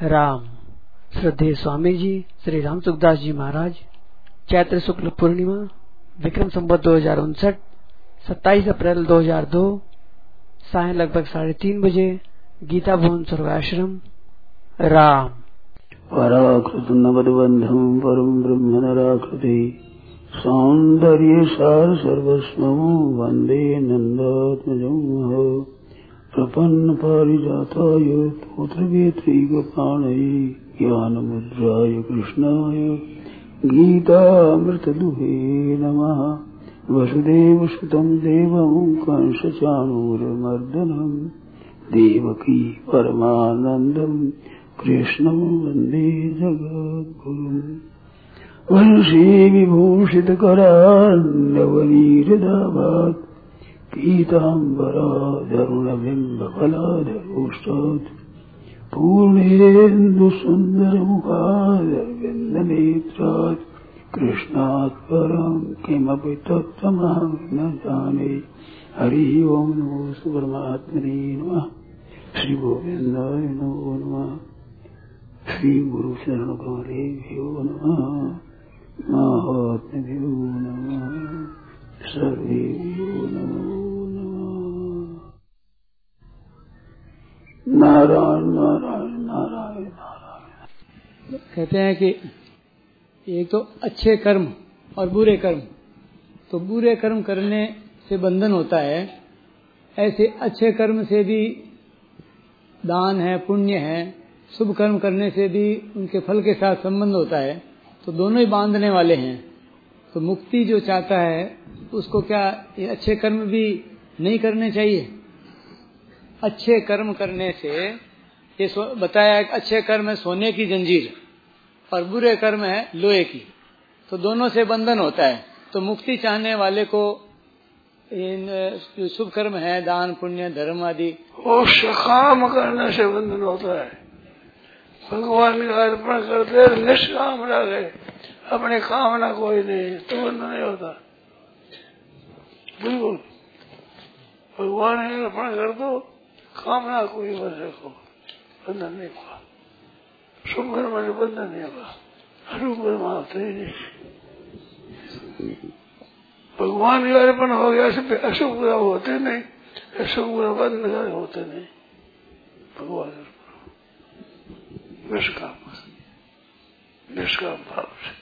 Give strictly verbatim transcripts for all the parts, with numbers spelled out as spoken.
राम। श्रद्धेय स्वामी जी श्री राम सुखदास जी महाराज, चैत्र शुक्ल पूर्णिमा, विक्रम संवत दो हजार उनसठ, सत्ताईस अप्रैल दो हजार दो, सायं लगभग साढ़े तीन बजे, गीता भवन स्वर्गाश्रम। राम। पराकृत नवदबंधम परम ब्रह्म नराकृति सौंदर्य सार सर्वस्वं वंदे नंदात्मजं प्रपन्न पारिजाताय पुत्रवेत्रैकपाणये ज्ञानमुद्राय कृष्णाय गीतामृतदुहे नमः। वसुदेवसुतं देवं कंसचाणूरमर्दनं देवकी परमानन्दं कृष्णं वन्दे जगद्गुरुम्। वंशी विभूषितकरान्नवनीरदाभात् पीताम्बराधरुणबिम्बफलाधरोष्टात् पूर्णेन्दुसुन्दरमुखादरविन्दनेत्रात् कृष्णात् परं किमपि तत्त्वमहं न जाने। हरि ओं नमो परमात्मने नमः। श्री गोविन्दाय नमो नमः। श्री गुरु चरण कमलेभ्यो नमः। महात्म्यो नमः। सर्वेभ्यो नमो नमः। नारायण नारायण नारायण नारायण। कहते हैं कि एक तो अच्छे कर्म और बुरे कर्म, तो बुरे कर्म करने से बंधन होता है, ऐसे अच्छे कर्म से भी दान है, पुण्य है, शुभ कर्म करने से भी उनके फल के साथ संबंध होता है, तो दोनों ही बांधने वाले हैं। तो मुक्ति जो चाहता है उसको क्या ये अच्छे कर्म भी नहीं करने चाहिए? अच्छे कर्म करने से ये बताया है कि अच्छे कर्म है सोने की जंजीर और बुरे कर्म है लोहे की, तो दोनों से बंधन होता है। तो मुक्ति चाहने वाले को इन जो शुभ कर्म है, दान पुण्य धर्म आदि, वो सकाम करने से बंधन होता है। भगवान का अर्पण करते निष्काम रह गए, अपने कामना कोई नहीं, तो बंधन नहीं होता। बिल्कुल भगवान अर्पण कर दो, कामना कोई मत रखो, बंधन नहीं होगा। शुभ कर्म में बंधन नहीं होगा, अशुभ कर्म होते ही नहीं। भगवान का अर्पण हो गया, अशुभ कर्म होते नहीं, अशुभ कर्म बंध होते नहीं। भगवान निष्काम निष्काम भाव से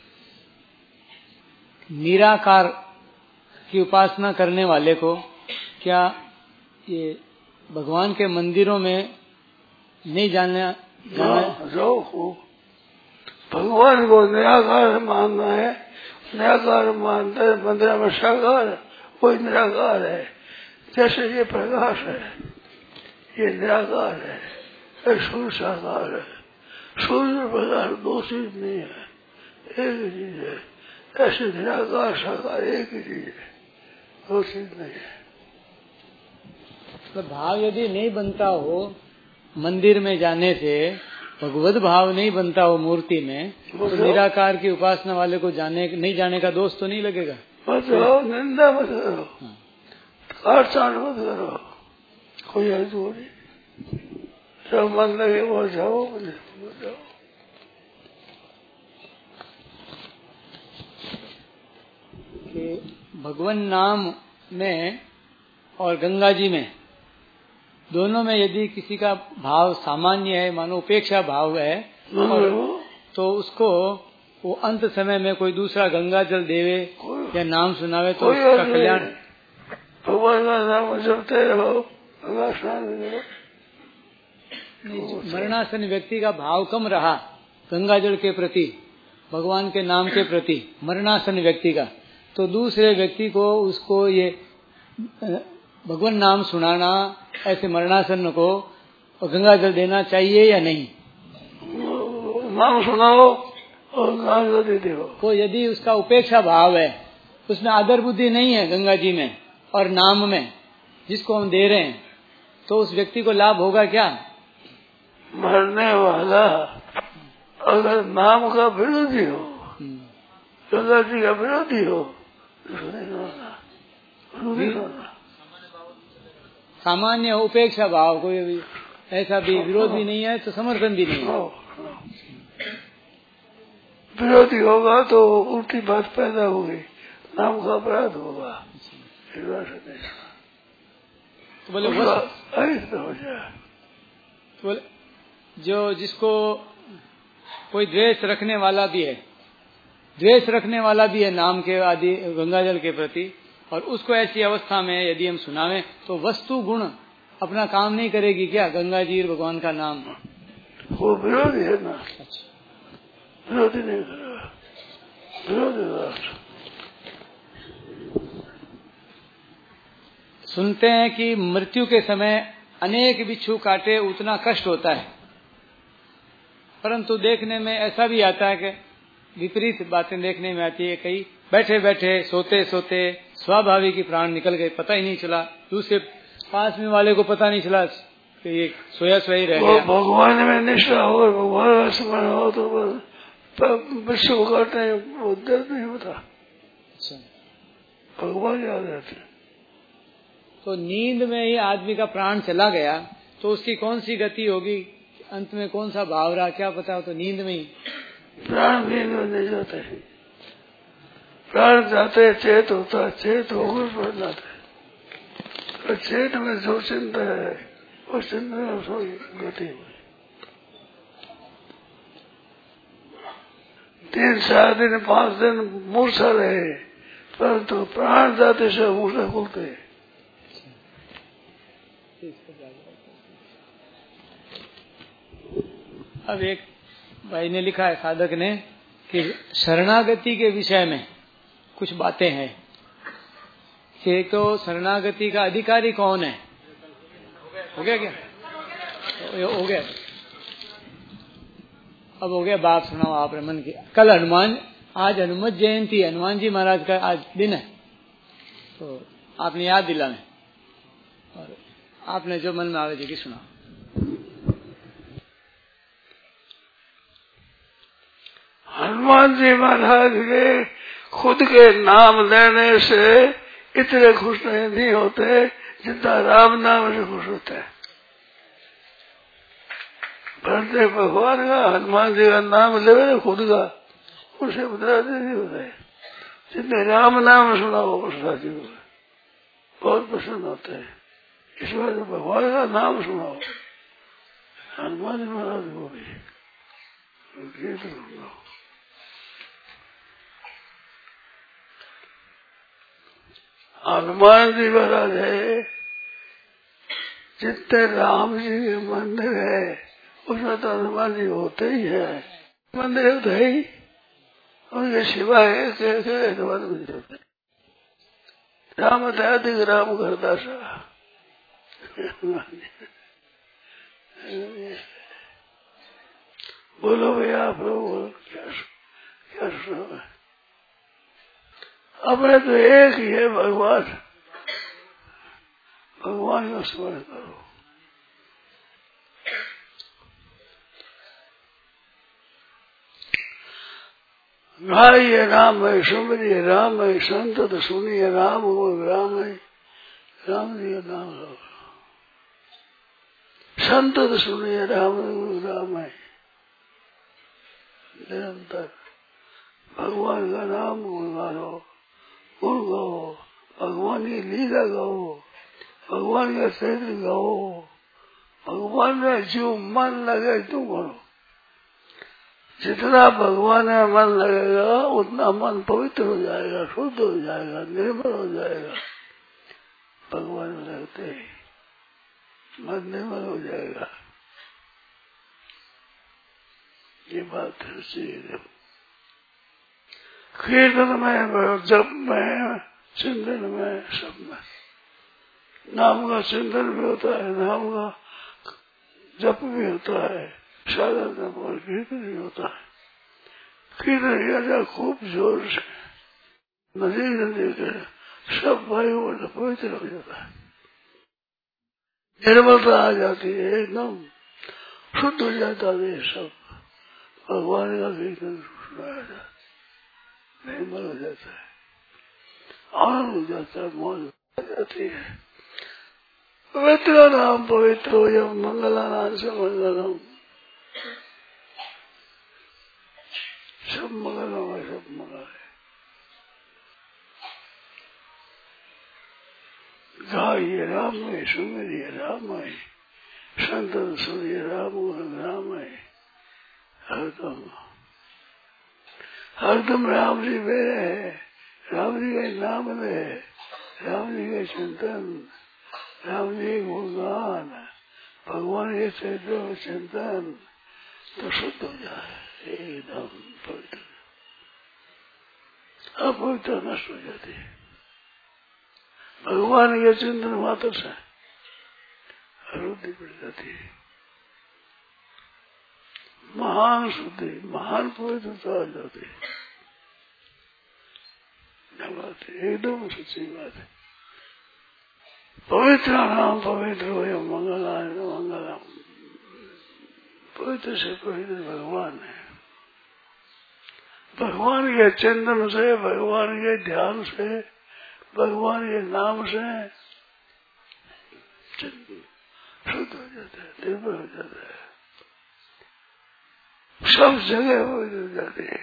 निराकार की उपासना करने वाले को क्या ये भगवान के मंदिरों में नहीं जाना जाना? जाओ खूब। भगवान को निराकार मानना है, निराकार मानते हैं। मंदिर में साकार कोई निराकार है, जैसे ये प्रकाश है ये निराकार है, सूर्य साकार है। सूर्य प्रकाश दो चीज नहीं है, एक ही चीज है। ऐसे निराकार साकार एक ही चीज है, दो चीज नहीं है। तो भाव यदि नहीं बनता हो मंदिर में जाने से, भगवत भाव नहीं बनता हो मूर्ति में, तो निराकार की उपासना वाले को जाने नहीं जाने का दोष तो नहीं लगेगा? मत करो, निंदा मत करो, काटछाट मत करो, कोई अर्थ नहीं। जब मन लगे वो जाओ, जाओ। कि भगवान नाम में और गंगा जी में दोनों में यदि किसी का भाव सामान्य है, मानो उपेक्षा भाव है, और तो उसको वो अंत समय में कोई दूसरा गंगा जल देवे या नाम सुनावे तो उसका कल्याण। भगवान का नाम जपते रहो, गंगा स्नान करो। मरणासन व्यक्ति का भाव कम रहा गंगा जल के प्रति, भगवान के नाम के प्रति, मरणासन व्यक्ति का, तो दूसरे व्यक्ति को उसको ये भगवान नाम सुनाना, ऐसे मरणासन को गंगा जल देना चाहिए या नहीं? नाम सुनाओ और गंगा जल दे दो। तो यदि उसका उपेक्षा भाव है, उसमें आदर बुद्धि नहीं है गंगा जी में और नाम में जिसको हम दे रहे हैं, तो उस व्यक्ति को लाभ होगा क्या? मरने वाला अगर नाम का विरोधी हो, गंगा जी का विरोधी हो, सामान्य उपेक्षा भाव, कोई ऐसा भी विरोध भी नहीं है तो समर्थन भी नहीं है। विरोधी होगा तो उल्टी बात पैदा होगी, नाम का अपराध होगा। तो बोले वो हो जाए, तो बोले जो जिसको कोई द्वेष रखने वाला भी है, द्वेष रखने वाला भी है नाम के आदि गंगाजल के प्रति, और उसको ऐसी अवस्था में यदि हम सुनावें तो वस्तु गुण अपना काम नहीं करेगी क्या? गंगा जी भगवान का नाम वो विरोधी है ना। अच्छा, विरोधी नहीं करेगा, विरोधी। सुनते हैं कि मृत्यु के समय अनेक बिच्छू काटे उतना कष्ट होता है, परंतु देखने में ऐसा भी आता है कि विपरीत बातें देखने में आती है। कई बैठे बैठे सोते सोते स्वाभाविक ही प्राण निकल गए, पता ही नहीं चला, दूसरे पास में वाले को पता नहीं चला कि ये सोया सोया ही रह गया। भगवान में निष्ठा हो, भगवान का स्मरण हो तो विश्व को काटने वो दर्द नहीं होता। अच्छा, भगवान याद रहते। तो नींद में ही आदमी का प्राण चला गया तो उसकी कौन सी गति होगी, अंत में कौन सा भाव रहा क्या पता हो। तो नींद में ही प्राण नींद में नहीं जाते, प्राण जाते चेत होता, चेत होकर बढ़ जाते। तो चेत में जो चिंता है उस चिंता में गति हुई। तीन चार दिन पांच दिन मूर्छा रहे, परंतु तो प्राण जाते से मूर्छा खुलते। अब एक भाई ने लिखा है साधक ने कि शरणागति के विषय में कुछ बातें हैं कि तो शरणागति का अधिकारी कौन है। हो गया क्या? हो गया। अब हो गया, बात सुनाओ आप रमन की। कल हनुमान, आज हनुमत जयंती, हनुमान जी महाराज का आज दिन है, तो आपने याद दिलाने और आपने जो मन में आवे जी की सुना। हनुमान जी महाराज के खुद के नाम लेने से इतने खुश नहीं होते जितना राम नाम से खुश होते हैं। भरते भगवान का हनुमान जी का नाम ले खुद का, उसे बदलाते नहीं होते। जितने राम नाम सुना वो प्रसाद जी को बहुत पसंद होते हैं। इस बार भगवान का नाम सुनाओ, हनुमान जी महाराज को भी गीत सुनाओ। हनुमान जी महाराज है, जितने राम जी के मंदिर है उसमें तो हनुमान जी होते ही है। मंदिर तो है ही, उनके सिवाय हनुमान जी होते। राम अधिक राम करदासा। बोलो भैया आप लोग बोलो, क्या क्या सुनो। अपने तो एक ही है भगवान, भगवान का स्मरण करो। गाइए राम है, सुमरिए राम है, संत तो सुनिए राम हो, राम है, राम जी का नाम लो। संत तो सुनिए राम राम है, निरंतर भगवान का नाम गुणगानो, गुण गाओ, भगवान की लीला गाओ, भगवान का चरित्र गाओ, भगवान में जो मन लगे तुम करो। जितना भगवान में मन लगेगा उतना मन पवित्र हो जाएगा, शुद्ध हो जाएगा, निर्मल हो जाएगा। भगवान में लगते ही मन निर्मल हो जाएगा। ये बात है। कीर्तन में, जप में, चिंतन में, सब में नाम का चिंतन भी होता है, नाम का जप भी होता है, साधन और कीर्तन भी होता है। कीर्तन किया जाए खूब जोर से, नजदीक नजदीक सब वायु और पवित्र हो जाता है, निर्मलता आ जाती है, एकदम शुद्ध हो जाता है। सब भगवान का कीर्तन सुनाया जाता है, निर्मल हो जाता है, आनंद हो जाता है, मौज हो जाती है। पवित्र नाम पवित्र हो यम मंगला नाम से मंगलम, सब मंगलम है, सब मंगल है। गाइए राम है, सुमिरिए राम है, संतन सुनिए राम राम है। हरदम हरदम राम जी मेरे है, राम जी का नाम ले, राम जी के चिंतन, राम जी के गुणगान, भगवान के चरित्र चिंतन, तो शुद्ध हो जाए एकदम पवित्र। अपवित्र नष्ट हो जाती है भगवान के चिंतन मात्र से, अरुद्धि बढ़ जाती है, महान शुद्धि, महान पवित्रता आ जाती है। बात है, एकदम सच्ची बात है। पवित्र नाम पवित्र हो या मंगलाय मंगलम, पवित्र से पवित्र भगवान है। भगवान के चिंतन से, भगवान के ध्यान से, भगवान के नाम से शुद्ध हो जाता है, निर्भर हो जाता है, सब जगह पवित्र हो जाती है।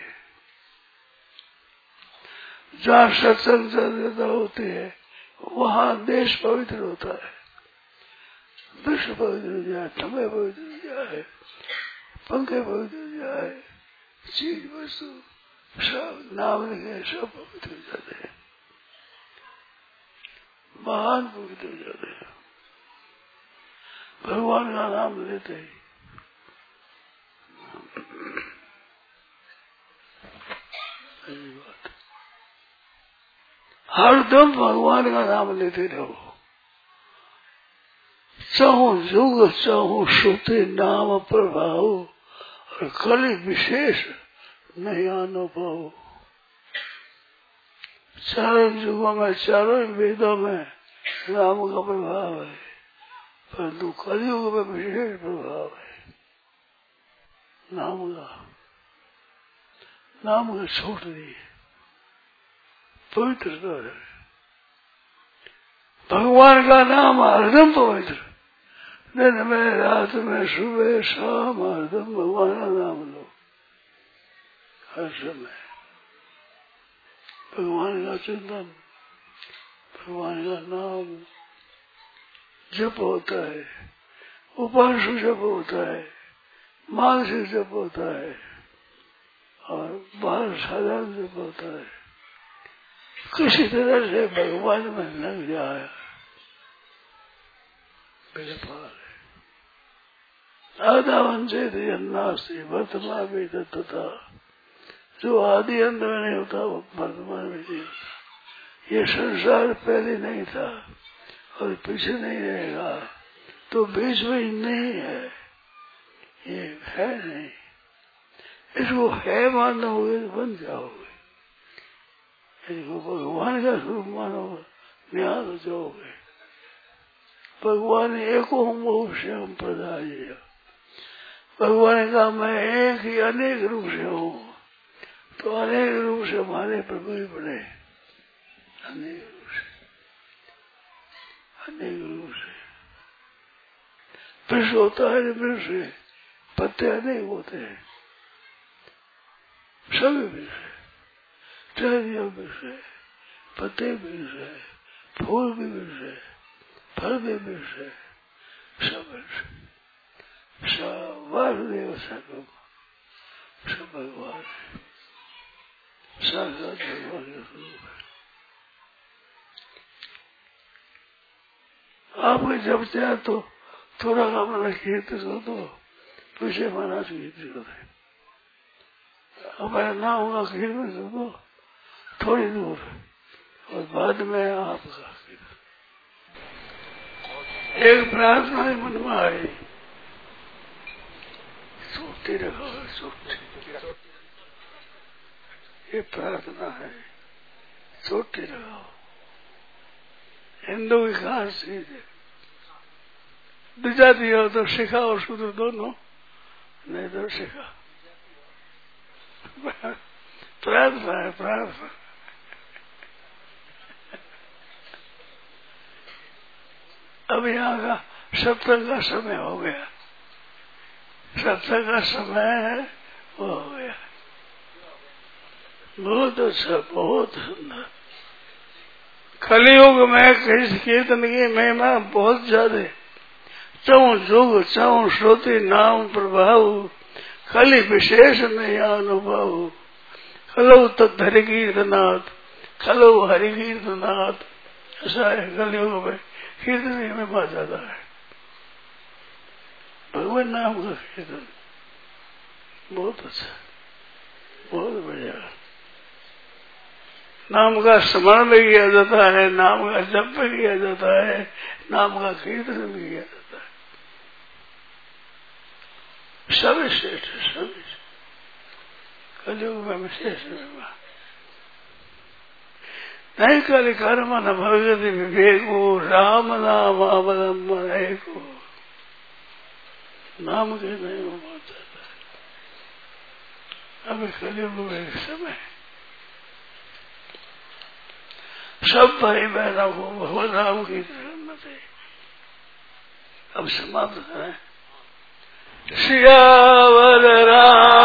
जहाँ सत्संग चर्चा होती है वहाँ देश पवित्र होता है, विश्व पवित्र हो जाए, समय पवित्र हो जाए, पंखे पवित्र हो जाए, चीज वस्तु सब नाम लिखे सब पवित्र हो जाते हैं, महान पवित्र हो जाते हैं भगवान का नाम लेते ही। हरदम भगवान का नाम लेते रहो, चाहो युग चाहो श्रुति नाम प्रभाव, और कली विशेष नहीं अनुभव। चारों युगों में, चारों वेदों में नाम का प्रभाव है, परंतु कलयुग में विशेष प्रभाव है नाम का। नाम का छूट नहीं, पवित्रता है। भगवान का नाम हरदम पवित्र, दिन में रात में सुबह शाम हरदम भगवान का नाम लो, हर समय भगवान का चिंतन, भगवान का नाम जप होता है, उपासना जप होता है, मानसिक जप होता है, और बाहर साधारण जप होता है। किसी तरह से भगवान में लग जाए मेरे पार है। आधा वंचित अन्नास्ति वर्तमान में तथा, जो आदि अंत में नहीं होता वो वर्तमान में नहीं होता। ये संसार पहले नहीं था और पीछे नहीं रहेगा, तो बीच में ही नहीं है, ये है नहीं। इसको है मानोगे तो बन जाओगे, इसको भगवान का स्वरूप मानोगे निहाल हो जाओगे। भगवान एको हम बहुश्याम प्रदाय, भगवान का मैं एक ही अनेक रूप से हूँ, तो अनेक रूप से हमारे प्रभु ही बने, अनेक रूप से, अनेक रूप से वृक्ष होता है, वृक्ष से पत्ते अनेक होते हैं, सभी वृक्ष है, टहनियाँ वृक्ष है, पत्ते वृक्ष है, फूल भी वृक्ष है, फल भी वृक्ष है, सब वृक्ष, सब वासुदेव सर्वम, सब भगवान है, साक्षात भगवान का स्वरूप है। आपको जब चाहे तो थोड़ा अपना कीर्तन कर दो, पीछे महाराज कीर्तन कर दे, हमारा नाम होगा कीर्तन कर दो थोड़ी दूर, और बाद में आपका एक प्रार्थना मन में आई, सोचते रहो, सोचते, ये प्रार्थना है, सोचते रहो। हिंदू की खास चीज है, विजाती हो तो सिखा और शूद्र दोनों, नहीं तो सिखा। प्रार्थना है, प्रार्थना। अब यहाँ का सत्संग का समय हो गया, सत्संग का समय है वो हो गया। बहुत अच्छा, बहुत सुंदर। कलयुग में कृष्ण कीर्तन की महिमा बहुत ज्यादा। चौ जुग चौ श्रुति नाम प्रभाव, कलि विशेष नहीं अनुभव। खलो तत् हरि कीर्तनाथ, खलो हरि कीर्तनाथ। ऐसा है कलयुग में कीर्तन की महिमा ज्यादा है। भगवान नाम का कीर्तन बहुत अच्छा, बहुत बढ़िया। नाम का स्मरण भी किया जाता है, नाम का जप भी किया जाता है, नाम का कीर्तन भी किया जाता है। सब श्रेष्ठ, सब कलयुग में विशेष महिमा। नहीं कल कर्म न भगवती विवेको, राम नाम अवलंबन एको। नाम के नहीं हो पाता। अभी कलयुग में एक समय सब भाई बहनों को भगवान राम की शरण थे। अब समाप्त करें। सियावर राम